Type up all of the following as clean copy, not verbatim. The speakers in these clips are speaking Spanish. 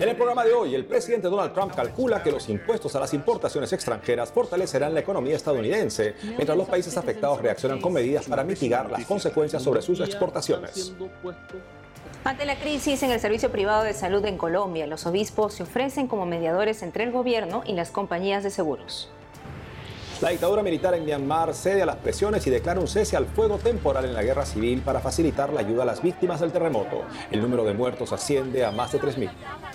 En el programa de hoy, el presidente Donald Trump calcula que los impuestos a las importaciones extranjeras fortalecerán la economía estadounidense, mientras los países afectados reaccionan con medidas para mitigar las consecuencias sobre sus exportaciones. Ante la crisis en el servicio privado de salud en Colombia, los obispos se ofrecen como mediadores entre el gobierno y las compañías de seguros. La dictadura militar en Myanmar cede a las presiones y declara un cese al fuego temporal en la guerra civil para facilitar la ayuda a las víctimas del terremoto. El número de muertos asciende a más de 3.000.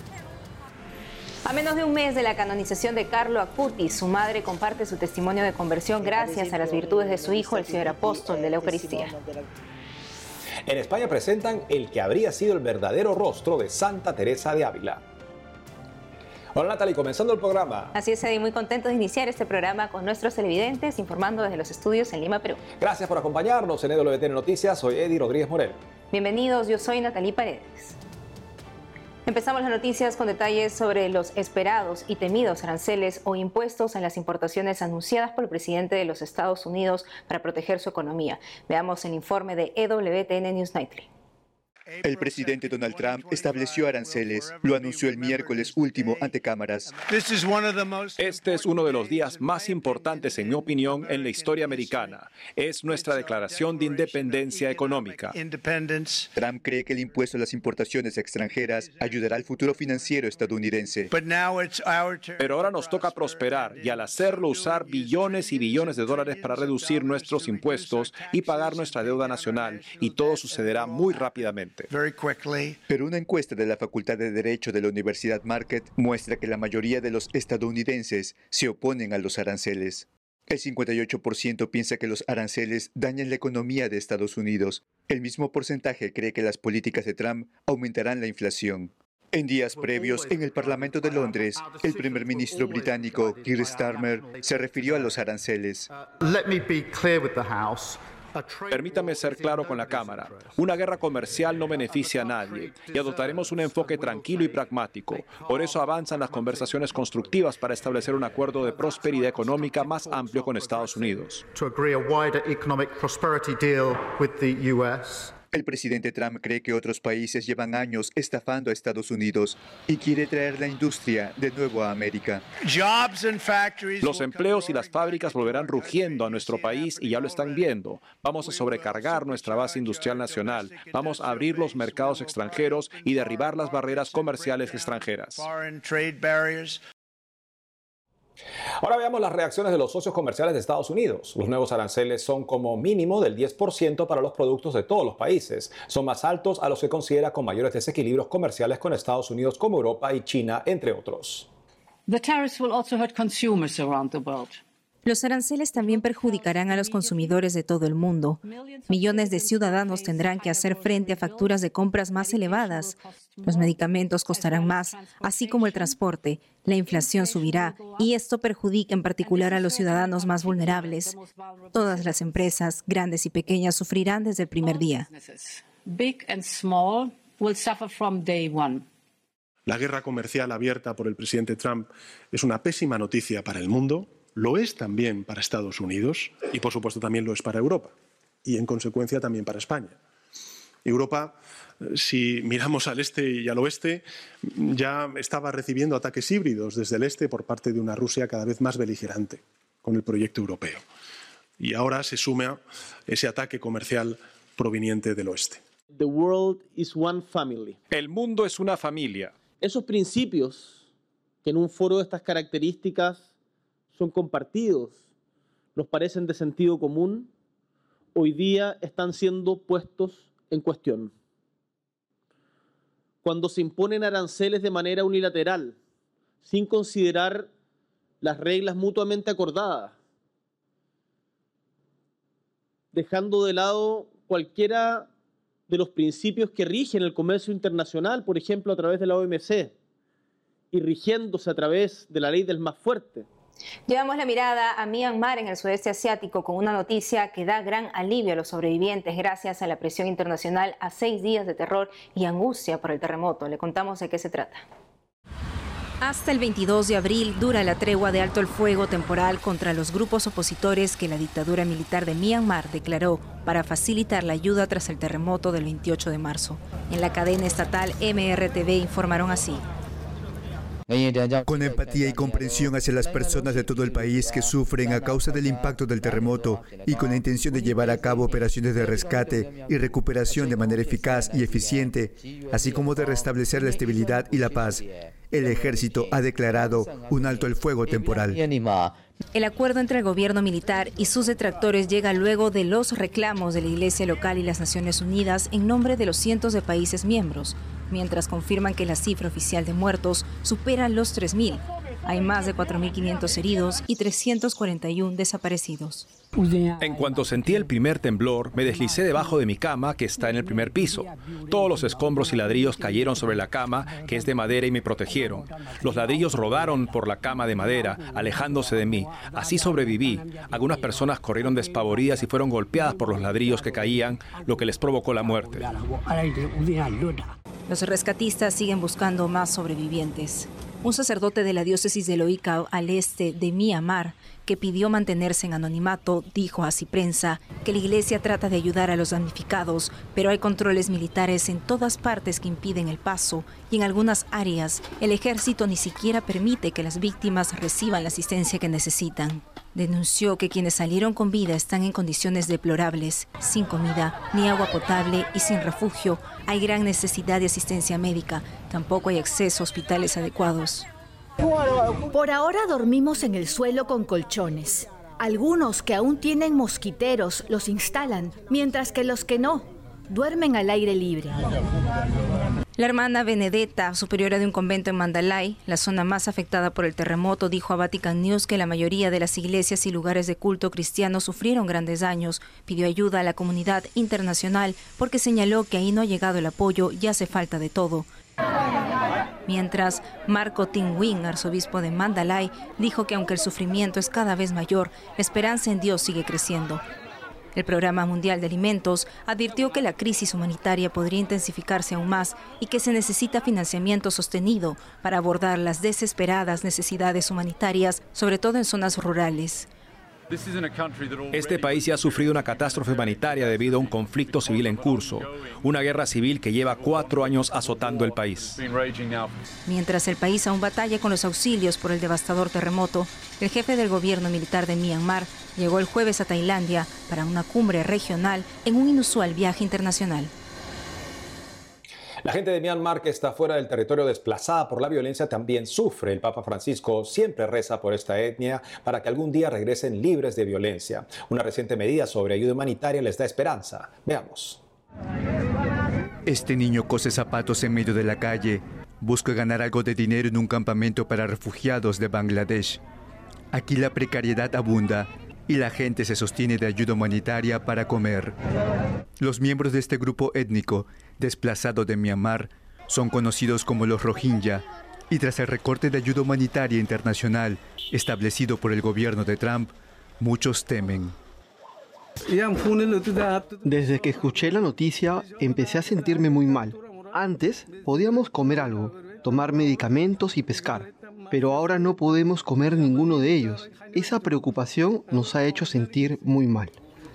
A menos de un mes de la canonización de Carlo Acutis, su madre comparte su testimonio de conversión gracias a las virtudes de su hijo, el Señor Apóstol de la Eucaristía. En España presentan el que habría sido el verdadero rostro de Santa Teresa de Ávila. Hola Natalie, comenzando el programa. Así es, Eddie, muy contentos de iniciar este programa con nuestros televidentes, informando desde los estudios en Lima, Perú. Gracias por acompañarnos en EWTN Noticias, soy Eddie Rodríguez Morel. Bienvenidos, yo soy Natalie Paredes. Empezamos las noticias con detalles sobre los esperados y temidos aranceles o impuestos en las importaciones anunciadas por el presidente de los Estados Unidos para proteger su economía. Veamos el informe de EWTN News Nightly. El presidente Donald Trump estableció aranceles. Lo anunció el miércoles último ante cámaras. Este es uno de los días más importantes, en mi opinión, en la historia americana. Es nuestra declaración de independencia económica. Trump cree que el impuesto a las importaciones extranjeras ayudará al futuro financiero estadounidense. Pero ahora nos toca prosperar y al hacerlo usar billones y billones de dólares para reducir nuestros impuestos y pagar nuestra deuda nacional, y todo sucederá muy rápidamente. Pero una encuesta de la Facultad de Derecho de la Universidad Marquette muestra que la mayoría de los estadounidenses se oponen a los aranceles. El 58% piensa que los aranceles dañan la economía de Estados Unidos. El mismo porcentaje cree que las políticas de Trump aumentarán la inflación. En días previos, en el Parlamento de Londres, el primer ministro británico, Keir Starmer, se refirió a los aranceles. Permítame ser claro con la Cámara. Una guerra comercial no beneficia a nadie y adoptaremos un enfoque tranquilo y pragmático. Por eso avanzan las conversaciones constructivas para establecer un acuerdo de prosperidad económica más amplio con Estados Unidos. El presidente Trump cree que otros países llevan años estafando a Estados Unidos y quiere traer la industria de nuevo a América. Los empleos y las fábricas volverán rugiendo a nuestro país y ya lo están viendo. Vamos a sobrecargar nuestra base industrial nacional. Vamos a abrir los mercados extranjeros y derribar las barreras comerciales extranjeras. Ahora veamos las reacciones de los socios comerciales de Estados Unidos. Los nuevos aranceles son como mínimo del 10% para los productos de todos los países. Son más altos a los que considera con mayores desequilibrios comerciales con Estados Unidos como Europa y China, entre otros. Los aranceles también perjudicarán a los consumidores de todo el mundo. Millones de ciudadanos tendrán que hacer frente a facturas de compras más elevadas. Los medicamentos costarán más, así como el transporte. La inflación subirá y esto perjudica en particular a los ciudadanos más vulnerables. Todas las empresas, grandes y pequeñas, sufrirán desde el primer día. La guerra comercial abierta por el presidente Trump es una pésima noticia para el mundo. Lo es también para Estados Unidos y, por supuesto, también lo es para Europa y, en consecuencia, también para España. Europa, si miramos al este y al oeste, ya estaba recibiendo ataques híbridos desde el este por parte de una Rusia cada vez más beligerante con el proyecto europeo. Y ahora se suma ese ataque comercial proveniente del oeste. El mundo es una familia. Esos principios que en un foro de estas características son compartidos, nos parecen de sentido común, hoy día están siendo puestos en cuestión. Cuando se imponen aranceles de manera unilateral, sin considerar las reglas mutuamente acordadas, dejando de lado cualquiera de los principios que rigen el comercio internacional, por ejemplo, a través de la OMC, y rigiéndose a través de la ley del más fuerte. Llevamos la mirada a Myanmar, en el sudeste asiático, con una noticia que da gran alivio a los sobrevivientes gracias a la presión internacional a 6 días de terror y angustia por el terremoto. Le contamos de qué se trata. Hasta el 22 de abril dura la tregua de alto el fuego temporal contra los grupos opositores que la dictadura militar de Myanmar declaró para facilitar la ayuda tras el terremoto del 28 de marzo. En la cadena estatal MRTV informaron así. Con empatía y comprensión hacia las personas de todo el país que sufren a causa del impacto del terremoto y con la intención de llevar a cabo operaciones de rescate y recuperación de manera eficaz y eficiente, así como de restablecer la estabilidad y la paz, el ejército ha declarado un alto el fuego temporal. El acuerdo entre el gobierno militar y sus detractores llega luego de los reclamos de la Iglesia local y las Naciones Unidas en nombre de los cientos de países miembros, mientras confirman que la cifra oficial de muertos supera los 3.000. Hay más de 4.500 heridos y 341 desaparecidos. En cuanto sentí el primer temblor, me deslicé debajo de mi cama, que está en el primer piso. Todos los escombros y ladrillos cayeron sobre la cama, que es de madera, y me protegieron. Los ladrillos rodaron por la cama de madera, alejándose de mí. Así sobreviví. Algunas personas corrieron despavoridas y fueron golpeadas por los ladrillos que caían, lo que les provocó la muerte. Los rescatistas siguen buscando más sobrevivientes. Un sacerdote de la diócesis de Loícao, al este de Myanmar, que pidió mantenerse en anonimato, dijo a Ciprensa que la iglesia trata de ayudar a los damnificados, pero hay controles militares en todas partes que impiden el paso y en algunas áreas el ejército ni siquiera permite que las víctimas reciban la asistencia que necesitan. Denunció que quienes salieron con vida están en condiciones deplorables, sin comida ni agua potable y sin refugio. Hay gran necesidad de asistencia médica, tampoco hay acceso a hospitales adecuados. Por ahora dormimos en el suelo con colchones. Algunos que aún tienen mosquiteros los instalan, mientras que los que no, duermen al aire libre. La hermana Benedetta, superiora de un convento en Mandalay, la zona más afectada por el terremoto, dijo a Vatican News que la mayoría de las iglesias y lugares de culto cristianos sufrieron grandes daños. Pidió ayuda a la comunidad internacional porque señaló que ahí no ha llegado el apoyo y hace falta de todo. Mientras, Marco Tingwin, arzobispo de Mandalay, dijo que aunque el sufrimiento es cada vez mayor, la esperanza en Dios sigue creciendo. El Programa Mundial de Alimentos advirtió que la crisis humanitaria podría intensificarse aún más y que se necesita financiamiento sostenido para abordar las desesperadas necesidades humanitarias, sobre todo en zonas rurales. Este país ya ha sufrido una catástrofe humanitaria debido a un conflicto civil en curso, una guerra civil que lleva 4 años azotando el país. Mientras el país aún batalla con los auxilios por el devastador terremoto, el jefe del gobierno militar de Myanmar llegó el jueves a Tailandia para una cumbre regional en un inusual viaje internacional. La gente de Myanmar que está fuera del territorio desplazada por la violencia también sufre. El Papa Francisco siempre reza por esta etnia para que algún día regresen libres de violencia. Una reciente medida sobre ayuda humanitaria les da esperanza. Veamos. Este niño cose zapatos en medio de la calle. Busca ganar algo de dinero en un campamento para refugiados de Bangladesh. Aquí la precariedad abunda y la gente se sostiene de ayuda humanitaria para comer. Los miembros de este grupo étnico desplazado de Myanmar son conocidos como los Rohingya y tras el recorte de ayuda humanitaria internacional establecido por el gobierno de Trump, muchos temen. Desde que escuché la noticia empecé a sentirme muy mal. Antes podíamos comer algo, tomar medicamentos y pescar, pero ahora no podemos comer ninguno de ellos. Esa preocupación nos ha hecho sentir muy mal.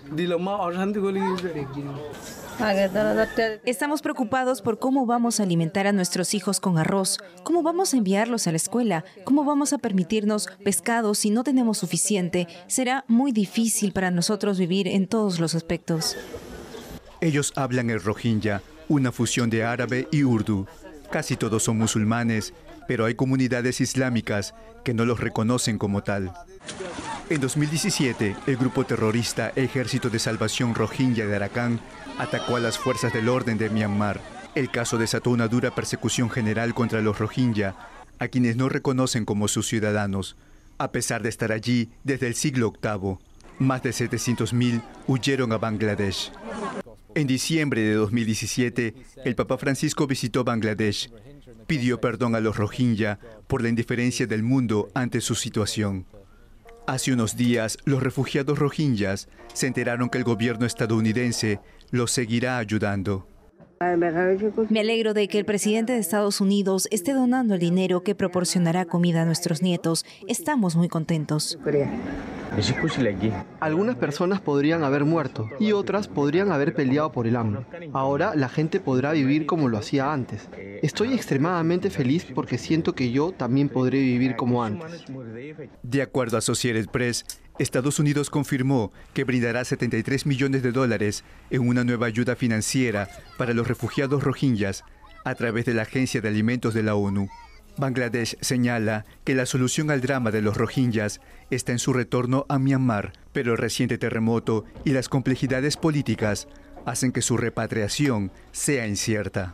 Estamos preocupados por cómo vamos a alimentar a nuestros hijos con arroz, cómo vamos a enviarlos a la escuela, cómo vamos a permitirnos pescado si no tenemos suficiente. Será muy difícil para nosotros vivir en todos los aspectos. Ellos hablan el Rohingya, una fusión de árabe y urdu. Casi todos son musulmanes, pero hay comunidades islámicas que no los reconocen como tal. En 2017, el grupo terrorista Ejército de Salvación Rohingya de Arakan atacó a las fuerzas del orden de Myanmar. El caso desató una dura persecución general contra los Rohingya, a quienes no reconocen como sus ciudadanos. A pesar de estar allí desde el siglo VIII, más de 700.000 huyeron a Bangladesh. En diciembre de 2017, el Papa Francisco visitó Bangladesh. Pidió perdón a los Rohingya por la indiferencia del mundo ante su situación. Hace unos días, los refugiados rohingyas se enteraron que el gobierno estadounidense los seguirá ayudando. Me alegro de que el presidente de Estados Unidos esté donando el dinero que proporcionará comida a nuestros nietos. Estamos muy contentos. Algunas personas podrían haber muerto y otras podrían haber peleado por el hambre. Ahora la gente podrá vivir como lo hacía antes. Estoy extremadamente feliz porque siento que yo también podré vivir como antes. De acuerdo a Associated Press, Estados Unidos confirmó que brindará $73 millones en una nueva ayuda financiera para los refugiados rohingyas a través de la Agencia de Alimentos de la ONU. Bangladesh señala que la solución al drama de los rohingyas está en su retorno a Myanmar, pero el reciente terremoto y las complejidades políticas hacen que su repatriación sea incierta.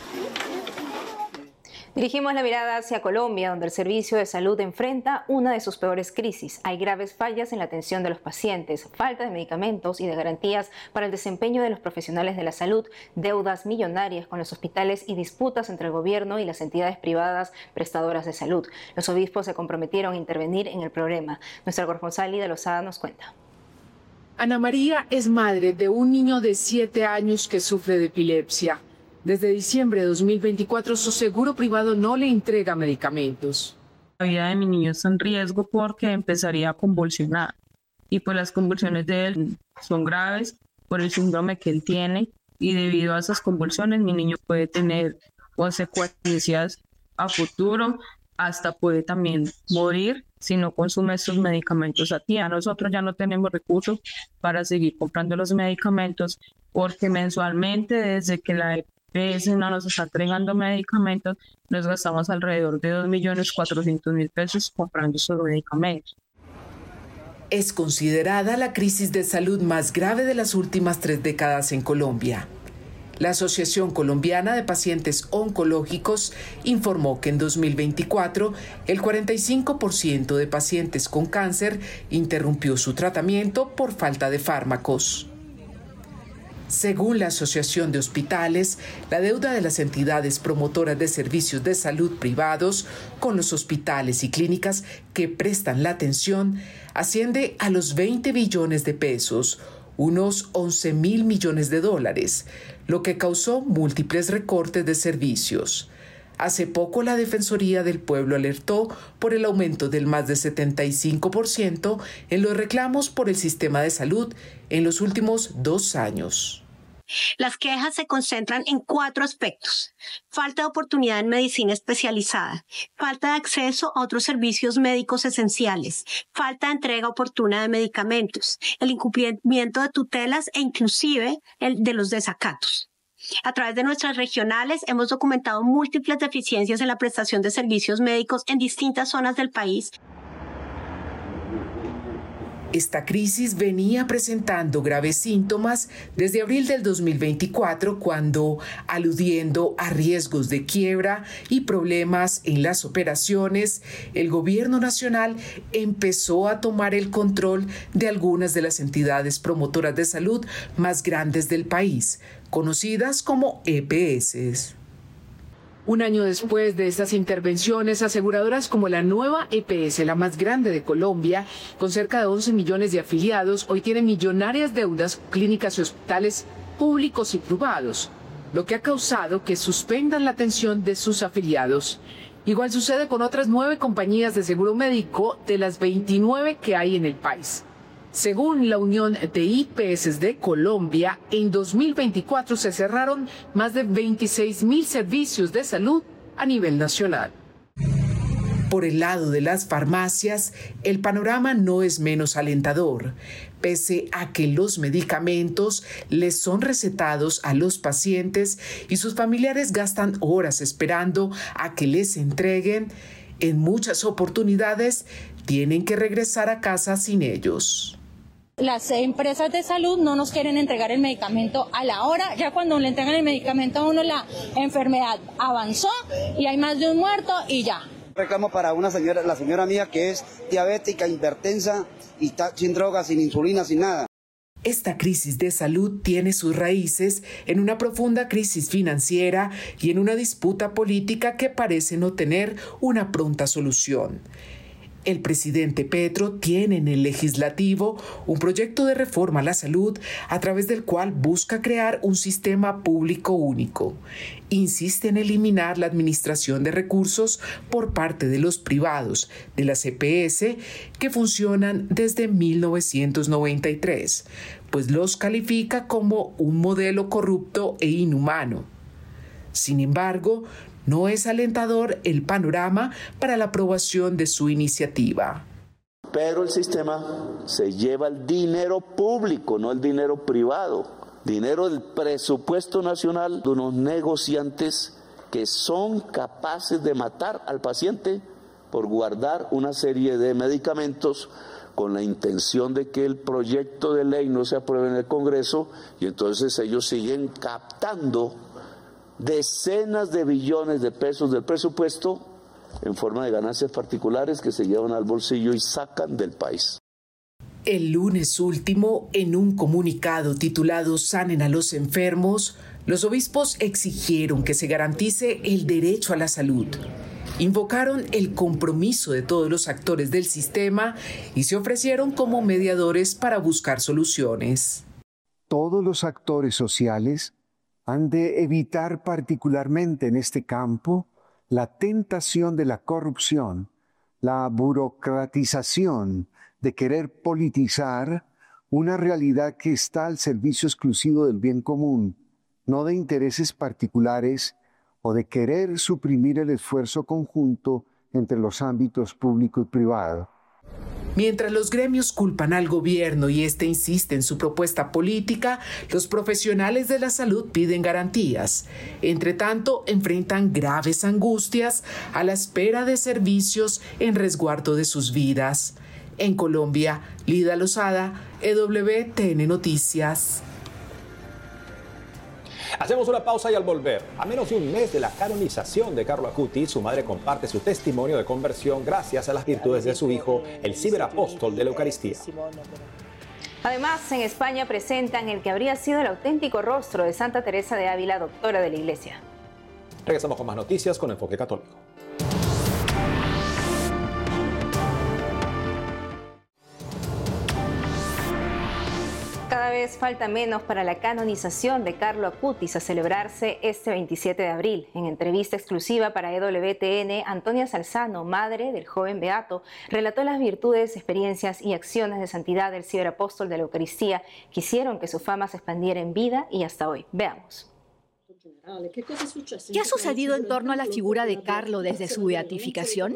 Dirigimos la mirada hacia Colombia, donde el servicio de salud enfrenta una de sus peores crisis. Hay graves fallas en la atención de los pacientes, falta de medicamentos y de garantías para el desempeño de los profesionales de la salud, deudas millonarias con los hospitales y disputas entre el gobierno y las entidades privadas prestadoras de salud. Los obispos se comprometieron a intervenir en el problema. Nuestra corresponsal Lida Lozada nos cuenta. Ana María es madre de un niño de 7 años que sufre de epilepsia. Desde diciembre de 2024, su seguro privado no le entrega medicamentos. La vida de mi niño está en riesgo porque empezaría a convulsionar. Y pues las convulsiones de él son graves por el síndrome que él tiene. Y debido a esas convulsiones, mi niño puede tener consecuencias a futuro. Hasta puede también morir si no consume estos medicamentos a tiempo. Nosotros ya no tenemos recursos para seguir comprando los medicamentos porque mensualmente, desde que la EPS no nos está entregando medicamentos, nos gastamos alrededor de 2.400.000 pesos comprando esos medicamentos. Es considerada la crisis de salud más grave de las últimas 3 décadas en Colombia. La Asociación Colombiana de Pacientes Oncológicos informó que en 2024 el 45% de pacientes con cáncer interrumpió su tratamiento por falta de fármacos. Según la Asociación de Hospitales, la deuda de las entidades promotoras de servicios de salud privados con los hospitales y clínicas que prestan la atención asciende a los 20 billones de pesos, unos 11.000 millones de dólares, lo que causó múltiples recortes de servicios. Hace poco la Defensoría del Pueblo alertó por el aumento del más de 75% en los reclamos por el sistema de salud en los últimos 2 años. Las quejas se concentran en 4 aspectos: falta de oportunidad en medicina especializada, falta de acceso a otros servicios médicos esenciales, falta de entrega oportuna de medicamentos, el incumplimiento de tutelas e inclusive el de los desacatos. A través de nuestras regionales hemos documentado múltiples deficiencias en la prestación de servicios médicos en distintas zonas del país. Esta crisis venía presentando graves síntomas desde abril del 2024, cuando, aludiendo a riesgos de quiebra y problemas en las operaciones, el gobierno nacional empezó a tomar el control de algunas de las entidades promotoras de salud más grandes del país, conocidas como EPS. Un año después de estas intervenciones, aseguradoras como la nueva EPS, la más grande de Colombia, con cerca de 11 millones de afiliados, hoy tienen millonarias deudas con clínicas y hospitales públicos y privados, lo que ha causado que suspendan la atención de sus afiliados. Igual sucede con otras 9 compañías de seguro médico de las 29 que hay en el país. Según la Unión de IPS de Colombia, en 2024 se cerraron más de 26.000 servicios de salud a nivel nacional. Por el lado de las farmacias, el panorama no es menos alentador. Pese a que los medicamentos les son recetados a los pacientes y sus familiares gastan horas esperando a que les entreguen, en muchas oportunidades tienen que regresar a casa sin ellos. Las empresas de salud no nos quieren entregar el medicamento a la hora. Ya cuando le entregan el medicamento a uno, la enfermedad avanzó y hay más de un muerto y ya. Reclamo para una señora, la señora mía, que es diabética, hipertensa y está sin drogas, sin insulina, sin nada. Esta crisis de salud tiene sus raíces en una profunda crisis financiera y en una disputa política que parece no tener una pronta solución. El presidente Petro tiene en el legislativo un proyecto de reforma a la salud a través del cual busca crear un sistema público único. Insiste en eliminar la administración de recursos por parte de los privados, de las EPS, que funcionan desde 1993, pues los califica como un modelo corrupto e inhumano. Sin embargo, no es alentador el panorama para la aprobación de su iniciativa. Pero el sistema se lleva el dinero público, no el dinero privado, dinero del presupuesto nacional de unos negociantes que son capaces de matar al paciente por guardar una serie de medicamentos con la intención de que el proyecto de ley no se apruebe en el Congreso, y entonces ellos siguen captando decenas de billones de pesos del presupuesto en forma de ganancias particulares que se llevan al bolsillo y sacan del país. El lunes último, en un comunicado titulado Sanen a los enfermos, los obispos exigieron que se garantice el derecho a la salud. Invocaron el compromiso de todos los actores del sistema y se ofrecieron como mediadores para buscar soluciones. Todos los actores sociales han de evitar particularmente en este campo la tentación de la corrupción, la burocratización de querer politizar una realidad que está al servicio exclusivo del bien común, no de intereses particulares o de querer suprimir el esfuerzo conjunto entre los ámbitos público y privado. Mientras los gremios culpan al gobierno y este insiste en su propuesta política, los profesionales de la salud piden garantías. Entre tanto, enfrentan graves angustias a la espera de servicios en resguardo de sus vidas. En Colombia, Lida Lozada, EWTN Noticias. Hacemos una pausa y al volver, a menos de un mes de la canonización de Carlo Acutis, su madre comparte su testimonio de conversión gracias a las virtudes de su hijo, el ciberapóstol de la Eucaristía. Además, en España presentan el que habría sido el auténtico rostro de Santa Teresa de Ávila, doctora de la Iglesia. Regresamos con más noticias con Enfoque Católico. Cada vez falta menos para la canonización de Carlo Acutis a celebrarse este 27 de abril. En entrevista exclusiva para EWTN, Antonia Salzano, madre del joven beato, relató las virtudes, experiencias y acciones de santidad del ciberapóstol de la Eucaristía que hicieron que su fama se expandiera en vida y hasta hoy. Veamos. ¿Qué ha sucedido en torno a la figura de Carlo desde su beatificación?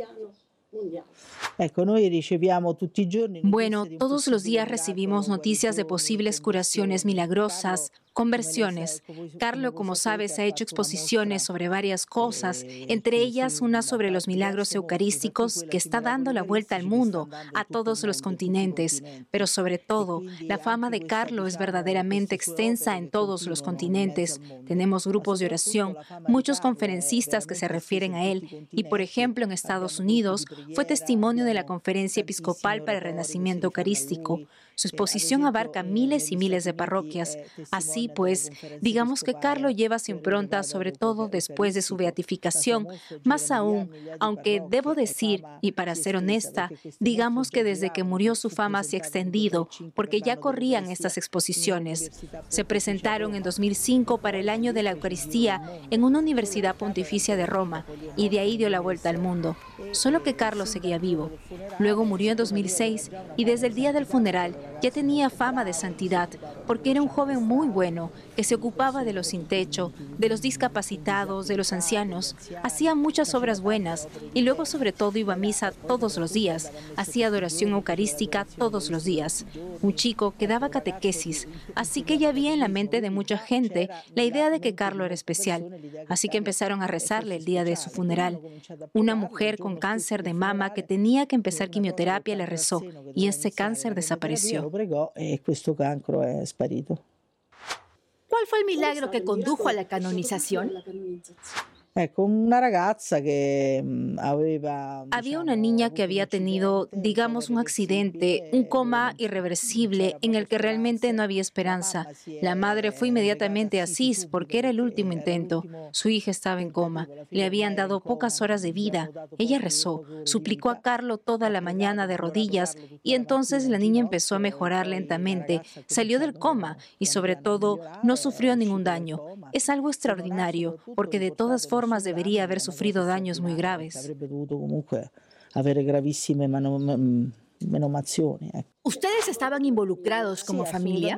Bueno, todos los días recibimos noticias de posibles curaciones milagrosas, conversiones. Carlo, como sabes, ha hecho exposiciones sobre varias cosas, entre ellas una sobre los milagros eucarísticos que está dando la vuelta al mundo, a todos los continentes. Pero sobre todo, la fama de Carlo es verdaderamente extensa en todos los continentes. Tenemos grupos de oración, muchos conferencistas que se refieren a él. Y, por ejemplo, en Estados Unidos, fue testimonio de la Conferencia Episcopal para el Renacimiento Eucarístico. Su exposición abarca miles y miles de parroquias. Así pues, digamos que Carlo lleva su impronta, sobre todo después de su beatificación. Más aún, aunque debo decir, y para ser honesta, digamos que desde que murió su fama se ha extendido, porque ya corrían estas exposiciones. Se presentaron en 2005 para el Año de la Eucaristía en una universidad pontificia de Roma, y de ahí dio la vuelta al mundo. Solo que Carlo seguía vivo. Luego murió en 2006 y desde el día del funeral ya tenía fama de santidad, porque era un joven muy bueno, que se ocupaba de los sin techo, de los discapacitados, de los ancianos. Hacía muchas obras buenas y luego sobre todo iba a misa todos los días, hacía adoración eucarística todos los días. Un chico que daba catequesis, así que ya había en la mente de mucha gente la idea de que Carlo era especial, así que empezaron a rezarle el día de su funeral. Una mujer con cáncer de mama que tenía que empezar quimioterapia le rezó y ese cáncer desapareció. ¿Cuál fue el milagro que condujo a la canonización? Había una niña que había tenido, digamos, un accidente, un coma irreversible en el que realmente no había esperanza. La madre fue inmediatamente a Asís porque era el último intento. Su hija estaba en coma. Le habían dado pocas horas de vida. Ella rezó, suplicó a Carlo toda la mañana de rodillas y entonces la niña empezó a mejorar lentamente. Salió del coma y sobre todo no sufrió ningún daño. Es algo extraordinario porque de todas formas debería haber sufrido daños muy graves. ¿Ustedes estaban involucrados como familia?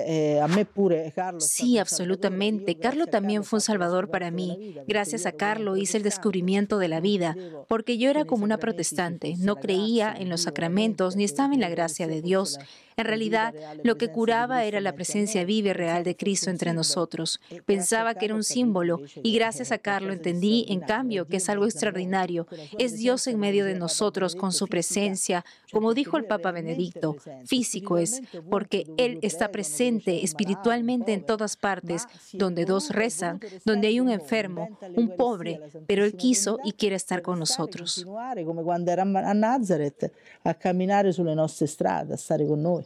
Sí, absolutamente. Carlo también fue un salvador para mí. Gracias a Carlo hice el descubrimiento de la vida, porque yo era como una protestante. No creía en los sacramentos ni estaba en la gracia de Dios. En realidad, lo que curaba era la presencia viva y real de Cristo entre nosotros. Pensaba que era un símbolo y gracias a Carlo entendí, en cambio, que es algo extraordinario. Es Dios en medio de nosotros con su presencia, como dijo el Papa Benedicto. Físico es, porque Él está presente espiritualmente en todas partes, donde dos rezan, donde hay un enfermo, un pobre, pero Él quiso y quiere estar con nosotros. Come cuando era a Nazareth, a camminare sulle nostre strade, a stare con noi.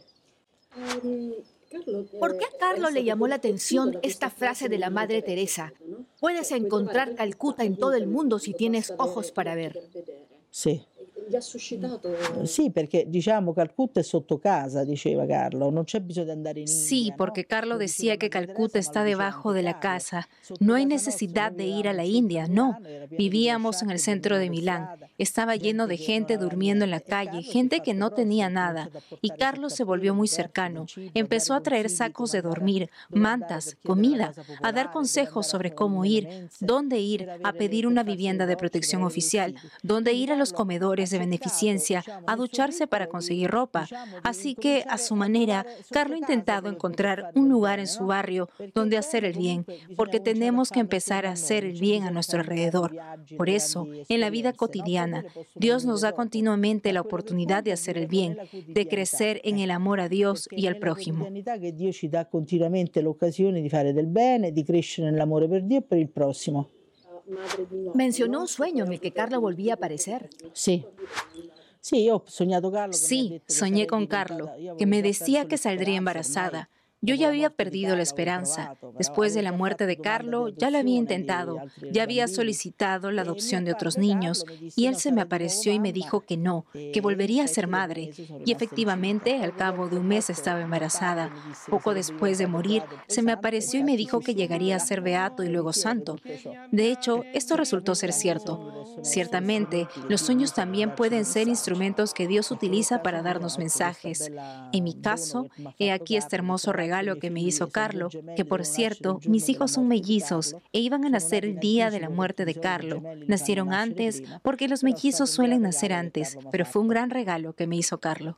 ¿Por qué a Carlo le llamó la atención esta frase de la Madre Teresa? Puedes encontrar Calcuta en todo el mundo si tienes ojos para ver. Sí. Sí, perché diciamo Calcutta è sotto casa, diceva Carlo, non c'è bisogno di andare in India. Sí, porque Carlo decía que Calcuta está debajo de la casa. No hay necesidad de ir a la India, no. Vivíamos en el centro de Milán. Estaba lleno de gente durmiendo en la calle, gente que no tenía nada. Y Carlo se volvió muy cercano. Empezó a traer sacos de dormir, mantas, comida, a dar consejos sobre cómo ir, dónde ir, a pedir una vivienda de protección oficial, dónde ir a los comedores de beneficencia, a ducharse para conseguir ropa. Así que, a su manera, Carlo ha intentado encontrar un lugar en su barrio donde hacer el bien, porque tenemos que empezar a hacer el bien a nuestro alrededor. Por eso, en la vida cotidiana, Dios nos da continuamente la oportunidad de hacer el bien, de crecer en el amor a Dios y al prójimo. Que Dios ci dà continuamente l'occasione di fare del bene, di crescere nell'amore per Dio e per il prossimo. Mencionó un sueño en el que Carlo volvía a aparecer. Sí. Sí, soñé con Carlo, que me decía que saldría embarazada. Yo ya había perdido la esperanza. Después de la muerte de Carlo, ya lo había intentado, ya había solicitado la adopción de otros niños, y él se me apareció y me dijo que no, que volvería a ser madre. Y efectivamente, al cabo de un mes estaba embarazada. Poco después de morir, se me apareció y me dijo que llegaría a ser beato y luego santo. De hecho, esto resultó ser cierto. Ciertamente, los sueños también pueden ser instrumentos que Dios utiliza para darnos mensajes. En mi caso, he aquí este hermoso regalo que me hizo Carlo, que por cierto, mis hijos son mellizos e iban a nacer el día de la muerte de Carlo. Nacieron antes porque los mellizos suelen nacer antes, pero fue un gran regalo que me hizo Carlo.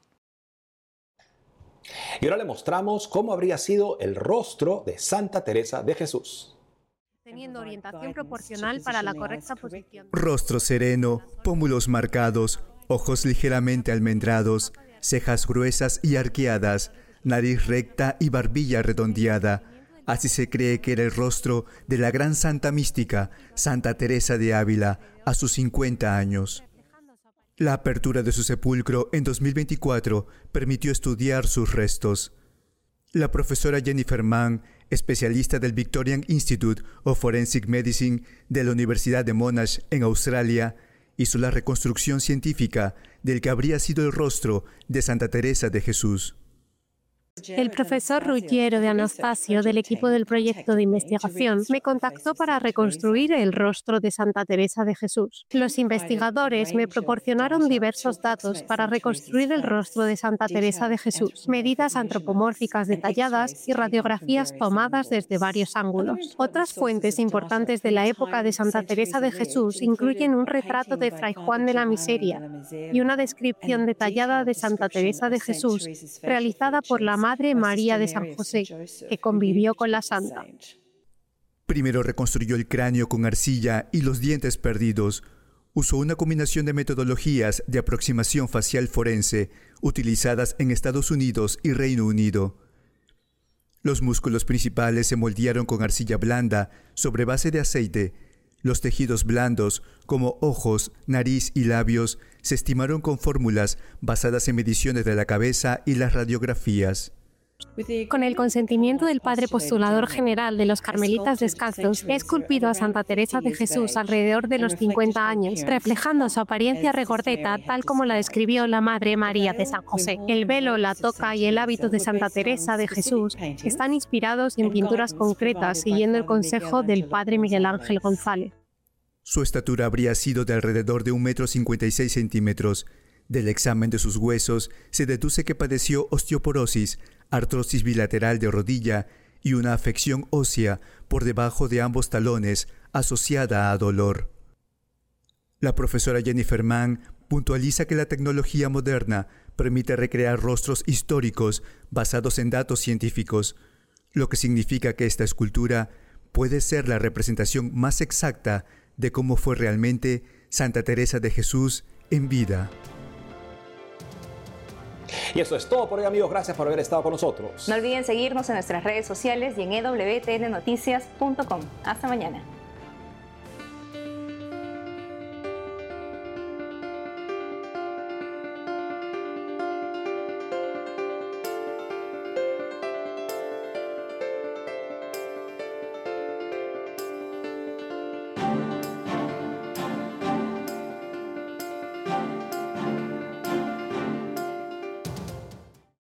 Y ahora le mostramos cómo habría sido el rostro de Santa Teresa de Jesús. Teniendo orientación proporcional para la correcta posición. Rostro sereno, pómulos marcados, ojos ligeramente almendrados, cejas gruesas y arqueadas, nariz recta y barbilla redondeada. Así se cree que era el rostro de la gran santa mística, Santa Teresa de Ávila, a sus 50 años. La apertura de su sepulcro en 2024 permitió estudiar sus restos. La profesora Jennifer Mann, especialista del Victorian Institute of Forensic Medicine de la Universidad de Monash en Australia, hizo la reconstrucción científica del que habría sido el rostro de Santa Teresa de Jesús. El profesor Ruggiero de Anastasio, del equipo del proyecto de investigación, me contactó para reconstruir el rostro de Santa Teresa de Jesús. Los investigadores me proporcionaron diversos datos para reconstruir el rostro de Santa Teresa de Jesús, medidas antropomórficas detalladas y radiografías tomadas desde varios ángulos. Otras fuentes importantes de la época de Santa Teresa de Jesús incluyen un retrato de Fray Juan de la Miseria y una descripción detallada de Santa Teresa de Jesús realizada por la Madre María de San José, que convivió con la santa. Primero reconstruyó el cráneo con arcilla y los dientes perdidos. Usó una combinación de metodologías de aproximación facial forense utilizadas en Estados Unidos y Reino Unido. Los músculos principales se moldearon con arcilla blanda sobre base de aceite. Los tejidos blandos, como ojos, nariz y labios, se estimaron con fórmulas basadas en mediciones de la cabeza y las radiografías. Con el consentimiento del padre postulador general de los Carmelitas Descalzos, he esculpido a Santa Teresa de Jesús alrededor de los 50 años, reflejando su apariencia regordeta tal como la describió la Madre María de San José. El velo, la toca y el hábito de Santa Teresa de Jesús están inspirados en pinturas concretas siguiendo el consejo del padre Miguel Ángel González. Su estatura habría sido de alrededor de 1,56 m. Del examen de sus huesos se deduce que padeció osteoporosis, artrosis bilateral de rodilla y una afección ósea por debajo de ambos talones asociada a dolor. La profesora Jennifer Mann puntualiza que la tecnología moderna permite recrear rostros históricos basados en datos científicos, lo que significa que esta escultura puede ser la representación más exacta de cómo fue realmente Santa Teresa de Jesús en vida. Y eso es todo por hoy, amigos. Gracias por haber estado con nosotros. No olviden seguirnos en nuestras redes sociales y en ewtnnoticias.com. Hasta mañana.